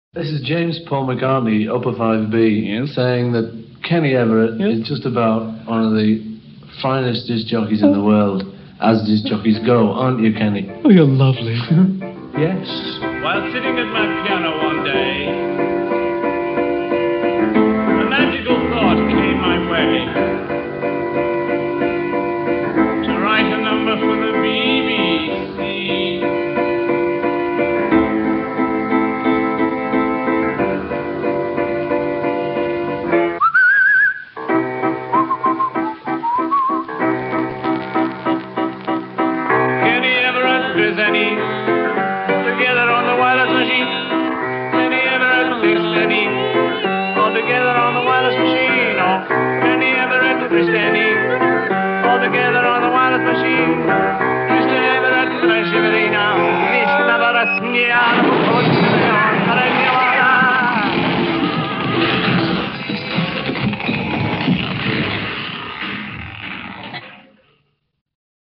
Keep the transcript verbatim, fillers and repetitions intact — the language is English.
This is James Paul McCartney, Upper five B, Yes. saying that Kenny Everett Yes. is just about one of the finest disc jockeys in the world, as disc jockeys go, aren't you, Kenny? Oh, you're lovely. Yes. While sitting at my piano